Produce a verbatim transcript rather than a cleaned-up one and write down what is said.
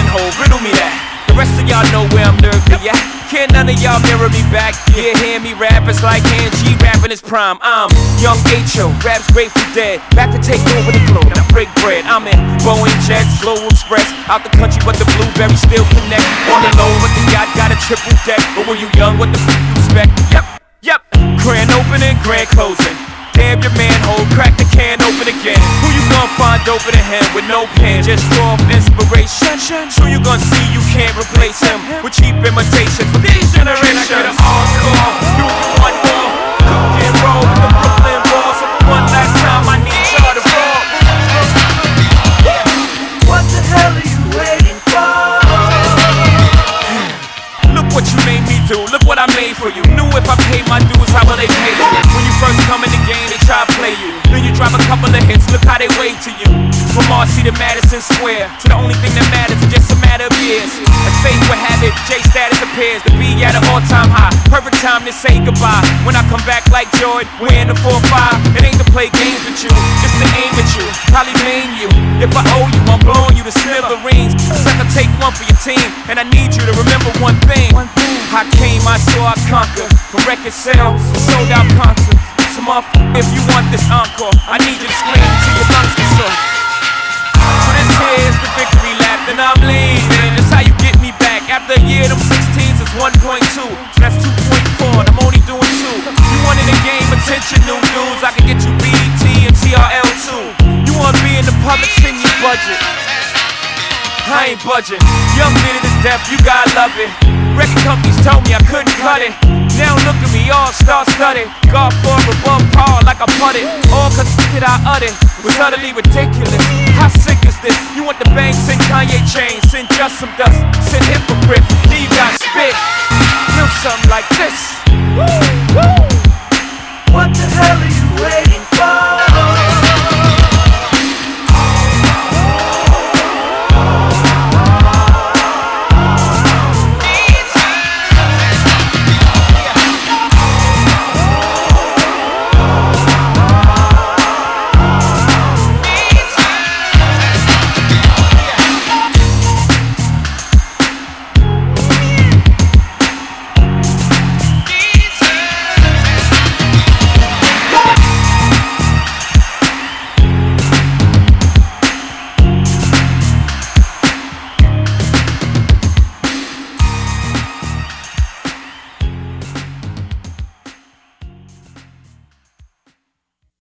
manhole, riddle me that. The rest of y'all know where I'm lurking at. Can't none of y'all mirror me back. Yeah, hear me rap, it's like Han G rapping his prime. I'm Young H O, raps Grateful Dead. Back to take over the globe, now break bread. I'm in Boeing Jets, Global Express. Out the country, but the blueberries still connect. On the low, but the yacht got a triple deck. But when you young, what the f*** you expect? Yep, yep. Grand opening, grand closing. Damn your manhole, crack the can open again. Who you gonna find over the hand with no pen? Just draw off inspiration. So you gonna see you can't replace him with cheap imitation from these generations. Can I get an encore? Do one more. Cook and roll with the Brooklyn Balls. So for one last time, I need y'all to roll. What the hell are you waiting for? Look what you made me do, look what I made for you. Knew if I paid my dues, how will they pay you? When you first come in the game, they try to play you. Then you drop a couple of hits, look how they wave to you. From Marcy to Madison Square, to the only thing that matters is just a matter of years. As fate would have it, J status appears to be at an all-time high. Perfect time to say goodbye. When I come back like Jordan, wearing the four five. It ain't to play games with you, it's to aim at you, probably maim you. If I owe you, I'm blowing you to smithereens. Sucker, take one for your team, and I need you to remember one thing. I came, I saw, I conquered. From record sales, sold out concerts. So motherfucker, if you want this encore, I need you to scream till your lungs get sore. So this here's the victory lap, and I'm leaving. That's how you get me back. After a year, them sixteens is one point two. So that's two point four, and I'm only doing two. You wanted the game, attention, new dudes. I can get you B E T and T R L too. You wanna be in the public, send your budget. I ain't budging. Young did it to death, you gotta love it. Record companies told me I couldn't cut it. Now look at me, all star studded. God for above par like I putted. All cause the shit I uttered was utterly ridiculous. How sick is this? You want the bang, send Kanye chains, send just some dust, send hypocrite, then you got spit. Feel something like this. Woo, woo. What the hell are you